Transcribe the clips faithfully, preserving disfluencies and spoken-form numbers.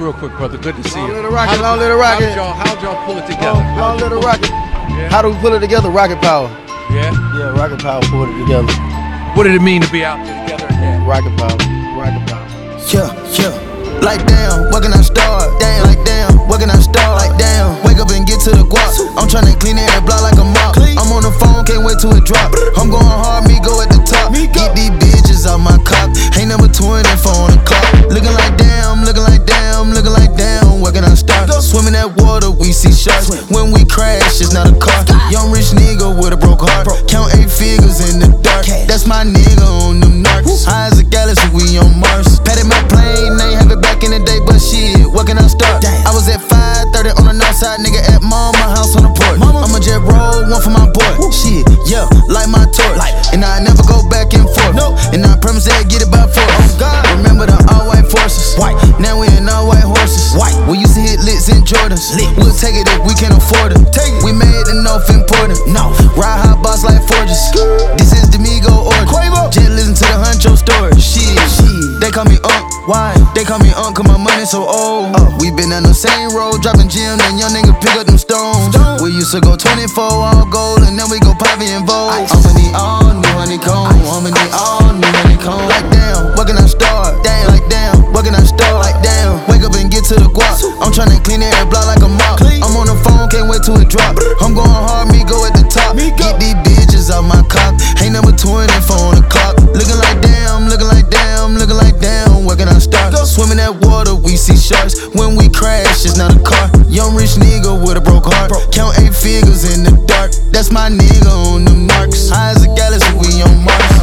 real quick, brother. Good to see Long you. little rocket, How long did- little rocket. How'd y'all, how'd y'all pull it together? Long, long little rocket. Yeah. How do we pull it together? Rocket power. Yeah? Yeah, rocket power pulled it together. What did it mean to be out there together again? Rocket power. Rocket power. Yeah, yeah. Like damn, where can I start? Damn, like damn, where can I start? Like damn, wake up and get to the guap. I'm tryna clean it and block like a mop. I'm on the phone, can't wait till it drop. I'm going hard, me go at the top. Get these bitches out my cock. Ain't number twenty-four on the clock. Looking like damn, looking like damn, looking like damn. Where can I start? Swimming that water, we see sharks. When we crash, it's not a car. Young rich nigga with a broke heart. Count eight figures in the dark. That's my nigga on them narcs. High as a galaxy, we on Mars. Patted my plane, ain't have it back in the day, but shit, where can I start? I was at five thirty on the north side, nigga at mama house on the porch. I'ma jet roll, one for my boy. Shit, yeah, like my torch. And I never go back and forth. And I promise that I get it by force. Remember the all white forces. White. Now we in all white horses. White. We used to hit licks in Jordans. Lit. We'll take it if we can afford it. Take it. We made the North important. No. Ride hot boss like Forges. This is the Migo order. Quavo. Just listen to the Huncho story. Shit. Shit. They call me Unc. Why? They call me Unc cause my money so old. Uh. We been on the same road, dropping gems, and young nigga pick up them stones. Stone. We used to go twenty-four all gold, and then we go Poppy and Vogue. I'ma need all new honeycomb. I'ma need all new honeycomb. Like damn, where can I start? Damn, like damn, where can I start? Like damn, wake up and get to the guap. I'm tryna clean it and block like a mop. I'm on the phone, can't wait till it drop. I'm going hard, me go at the top. Get these bitches out my cock. Ain't number twenty-four on the clock. Looking like damn, looking like damn, looking like damn. Where can I start? Swimming that water, we see sharks. When we crash, it's not a car. Young rich nigga with a broke heart. Count eight figures in the dark. That's my nigga on them narcs. High as a galaxy, we on Mars.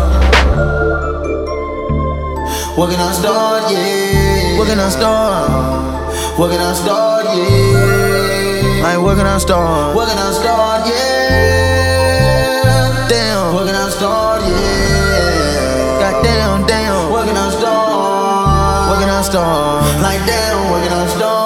Where can I start? Yeah. Where can I start? Where can I start? Yeah. Like where can I start? Where can I start? Yeah. Damn. Where can I start? Yeah. Goddamn, damn. Where can I start? Where can I start? Like damn, where can I start?